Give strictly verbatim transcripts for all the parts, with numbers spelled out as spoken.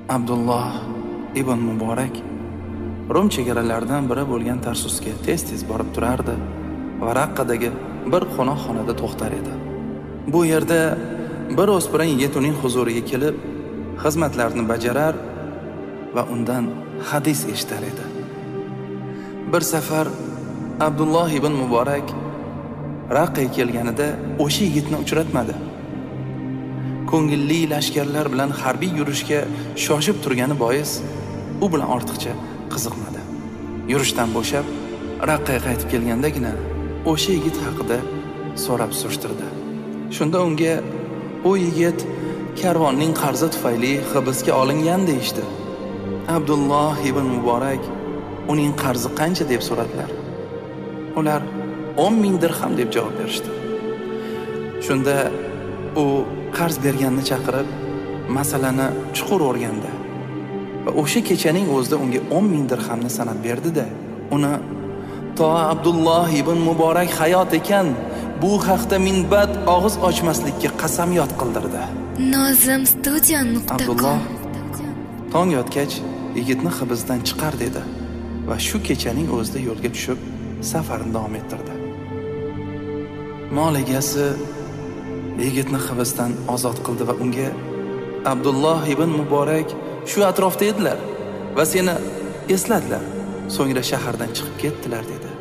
Abdulloh ibn Muborak Rum chegaralaridan biri bo'lgan Tarsusga tez-tez borib turardi va Raqqadagi bir qo'noqxonada to'xtar edi. Bu yerda bir o'spirin yigit uning huzuriga kelib, xizmatlarini bajarar va undan hadis eshitar edi. Bir safar Abdulloh ibn Muborak Raqqa kelganida o'sha yigitni uchratmadi. Ko'ngilli lashkarlar bilan harbiy yurishga shoshib turgani bois u bilan ortiqcha qiziqmadi. Yurishdan bo'shab Raqqaga qaytib kelgandagina o'sha yigit haqida so'rab surishtirdi. Shunda unga u yigit karvonning qarzi tufayli hibsga olingan deyishdi. Abdulloh ibn Muborak uning qarzi qancha deb so'radilar. Ular o'n ming dirham deb javob berishdi. Shunda u qarz berganni chaqirib, masalani chuqur o'rgandi va o'sha kechaning o'zida unga o'n ming dirhamni sanab berdi-da, uni to Abdulloh ibn Muborak hayot ekan, bu haqda minbat og'iz ochmaslikka qasamyod qildirdi. Nozim studio nuqta com. Abdulloh tong yotgach yigitni hibsdan chiqar dedi va shu kechaning o'zida yo'lga tushib safarini davom ettirdi. Mol egasi yigitni hibsdan ozod qildi va unga Abdulloh ibn Muborak shu atrofda edilar va seni esladilar. So'ngra shahardan chiqib ketdilar dedi.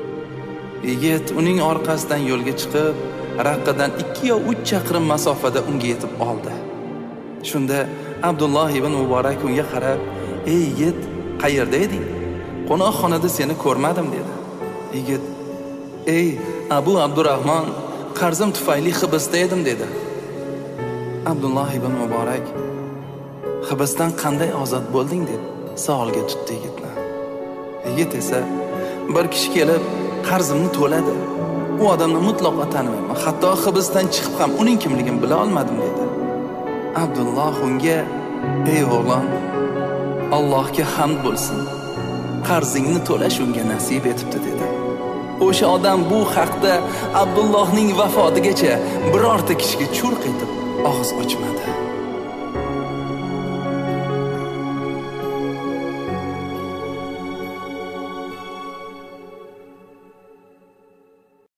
Yigit uning orqasidan yo'lga chiqib, Raqqadan ikki yo uch chaqirim masofada unga yetib oldi. Shunda Abdulloh ibn Muborak unga qarab, "Ey yigit, qayerda eding? Qo'noqxonada seni ko'rmadim" dedi. Yigit, "Ey Abu Abdurrahmon, qarzim tufayli hibsda edim" dedi. Abdulloh ibn Muborak, "Hibsdan qanday ozod bo'lding?" deb savolga tutdi yigitni. Yigit esa, "Bir kishi kelib qarzimni to'ladi. U odamni mutlaqo tanimayman. Hatto hibsdan chiqib ham uning kimligini bila olmadim" dedi. Abdulloh unga, "Ey o'g'lon, Allohga hamd bo'lsin. Qarzingni to'lash unga nasib etibdi" dedi. O'sha odam bu haqda Abdullohning vafotigacha birorta kishiga churq etib og'iz ochmadi.